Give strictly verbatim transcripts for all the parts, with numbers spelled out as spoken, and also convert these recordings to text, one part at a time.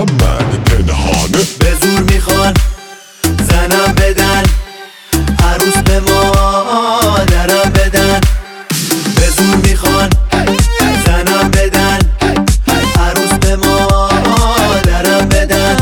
میخوام من پنهانه. به زور میخوان زنم بدن، عروس به مادرم بدن. به زور میخوان زنم بدن، عروس به مادرم بدن.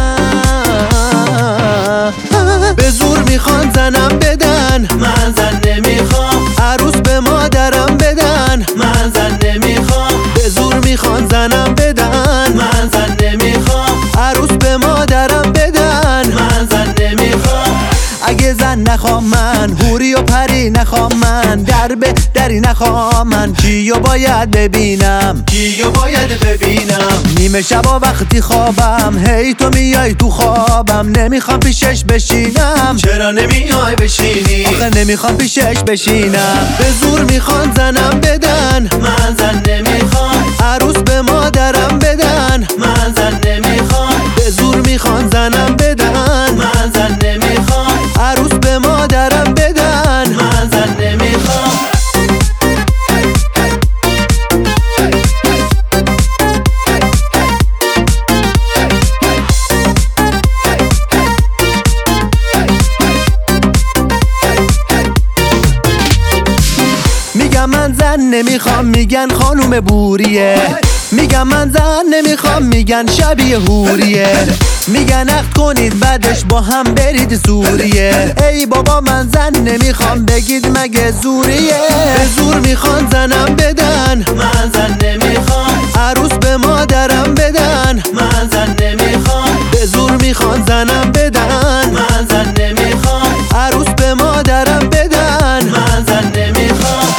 به زور میخوان زنم بدن، من زن نمیخوام. عروس به مادرم بدن، من زن نمیخوام. به زور میخوان زنم بدن، من زن نمیخوام. عروس به مادرم بدن، من زن نمیخوام. اگه زن نخوام من، حوری و پری نخوام من، در به دری نخوام من، کیو باید ببینم، کیو باید ببینم. نیمه شبا وقتی خوابم، هی تو میای تو خوابم، نمیخوام پیشش بشینم. چرا نمیای بشینی؟ آخه نمیخوام پیشش بشینم. به زور میخوان زنم بدن، من زن نمیخوام. عروس به مادرم بدن، من زن نمیخوام. به زور میخوان زنم بدن، من زن نمیخوام. عروس به مادرم بدن، من زن نمیخوام. میگم من زن نمیخوام، میگن خانوم بوریه. میگم من زن نمیخوام، میگن شبیه حوریه. میگن عقد کنید بعدش با هم برید سوریه. ای بابا من زن نمیخوام، بگید مگه زوریه؟ به زور میخوان زنم بدن، من زن نمیخوام. عروس به مادرم بدن، من زن نمیخوام. به زور میخوان زنم بدن، من زن نمیخوام. عروس به مادرم بدن، من زن نمیخوام.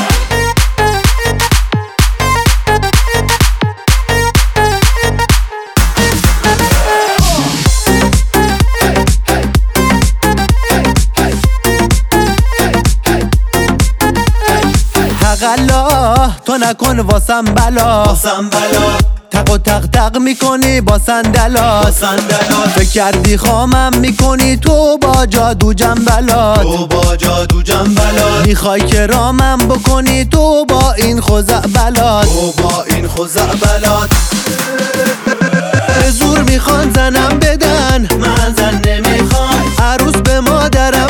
حقالله تو نکن واسم بلا، واسم بلا. تق و تق تق میکنی با صندلات، فکر کردی خامم میکنی تو با جادو جنبلات، تو با جادو جنبلات. میخوای که رامم بکنی تو با این خزعبلات، تو با این خزعبلات. به زور میخوان زنم بدن، من زن نمیخوام. عروس به مادرم